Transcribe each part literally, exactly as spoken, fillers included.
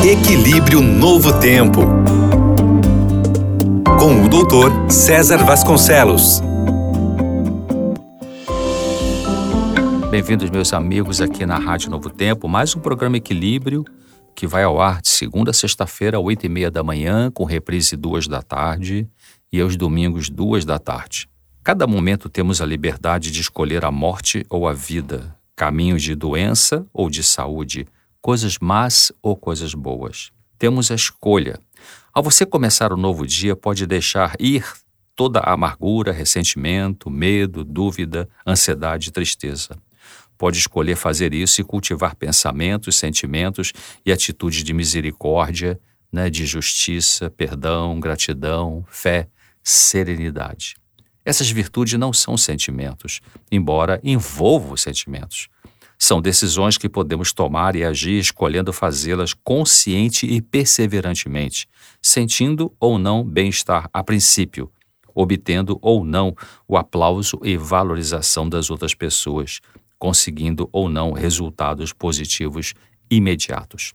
Equilíbrio Novo Tempo, com o doutor César Vasconcelos. Bem-vindos, meus amigos, aqui na Rádio Novo Tempo, mais um programa Equilíbrio que vai ao ar de segunda a sexta-feira, oito e meia da manhã, com reprise duas da tarde e aos domingos, duas da tarde. Cada momento temos a liberdade de escolher a morte ou a vida, caminhos de doença ou de saúde, coisas más ou coisas boas. Temos a escolha. Ao você começar o novo dia, pode deixar ir toda a amargura, ressentimento, medo, dúvida, ansiedade e tristeza. Pode escolher fazer isso e cultivar pensamentos, sentimentos e atitudes de misericórdia, né, de justiça, perdão, gratidão, fé, serenidade. Essas virtudes não são sentimentos, embora envolvam os sentimentos. São decisões que podemos tomar e agir escolhendo fazê-las consciente e perseverantemente, sentindo ou não bem-estar a princípio, obtendo ou não o aplauso e valorização das outras pessoas, conseguindo ou não resultados positivos imediatos.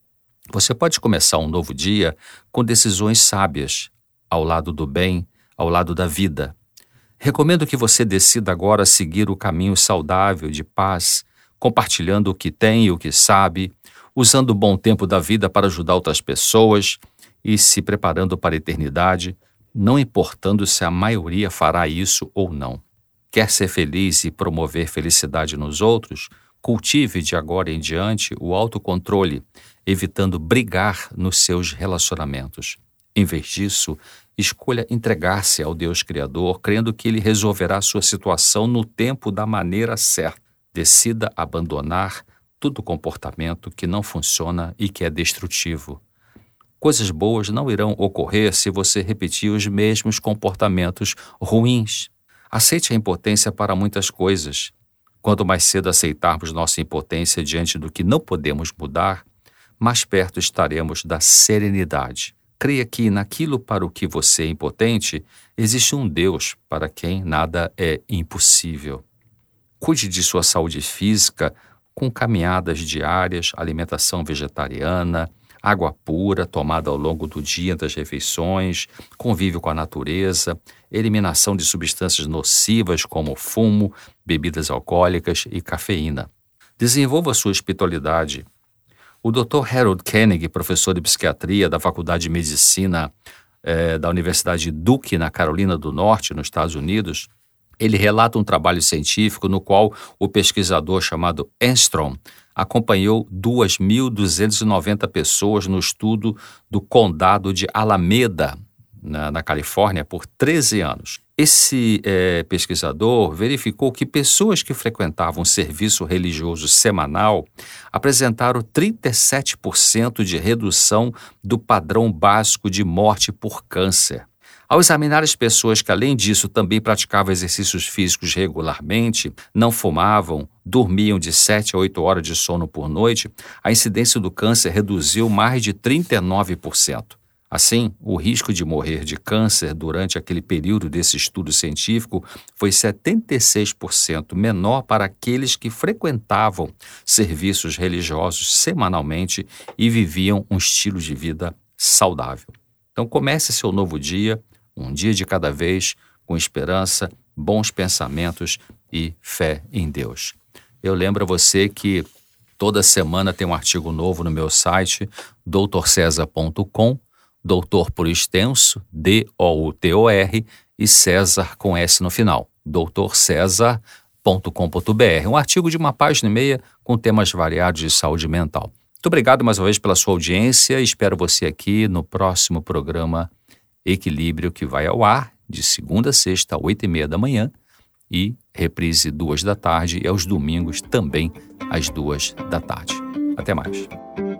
Você pode começar um novo dia com decisões sábias, ao lado do bem, ao lado da vida. Recomendo que você decida agora seguir o caminho saudável de paz, compartilhando o que tem e o que sabe, usando o bom tempo da vida para ajudar outras pessoas e se preparando para a eternidade, não importando se a maioria fará isso ou não. Quer ser feliz e promover felicidade nos outros? Cultive de agora em diante o autocontrole, evitando brigar nos seus relacionamentos. Em vez disso, escolha entregar-se ao Deus Criador, crendo que Ele resolverá a sua situação no tempo da maneira certa. Decida abandonar todo comportamento que não funciona e que é destrutivo. Coisas boas não irão ocorrer se você repetir os mesmos comportamentos ruins. Aceite a impotência para muitas coisas. Quanto mais cedo aceitarmos nossa impotência diante do que não podemos mudar, mais perto estaremos da serenidade. Creia que naquilo para o que você é impotente, existe um Deus para quem nada é impossível. Cuide de sua saúde física com caminhadas diárias, alimentação vegetariana, água pura tomada ao longo do dia das refeições, convívio com a natureza, eliminação de substâncias nocivas como fumo, bebidas alcoólicas e cafeína. Desenvolva sua espiritualidade. O doutor Harold Koenig, professor de psiquiatria da Faculdade de Medicina eh, da Universidade Duke, na Carolina do Norte, nos Estados Unidos, ele relata um trabalho científico no qual o pesquisador chamado Enstrom acompanhou duas mil duzentas e noventa pessoas no estudo do condado de Alameda, na, na Califórnia, por treze anos. Esse é, pesquisador verificou que pessoas que frequentavam serviço religioso semanal apresentaram trinta e sete por cento de redução do padrão básico de morte por câncer. Ao examinar as pessoas que, além disso, também praticavam exercícios físicos regularmente, não fumavam, dormiam de sete a oito horas de sono por noite, a incidência do câncer reduziu mais de trinta e nove por cento. Assim, o risco de morrer de câncer durante aquele período desse estudo científico foi setenta e seis por cento menor para aqueles que frequentavam serviços religiosos semanalmente e viviam um estilo de vida saudável. Então, comece seu novo dia, um dia de cada vez, com esperança, bons pensamentos e fé em Deus. Eu lembro a você que toda semana tem um artigo novo no meu site, doutor césar ponto com, doutor por extenso, D O U T O R, e César com S no final, doutor césar ponto com ponto b r. Um artigo de uma página e meia com temas variados de saúde mental. Muito obrigado mais uma vez pela sua audiência. Espero você aqui no próximo programa Equilíbrio, que vai ao ar de segunda a sexta, oito e meia da manhã, e reprise duas da tarde, e aos domingos também às duas da tarde. Até mais.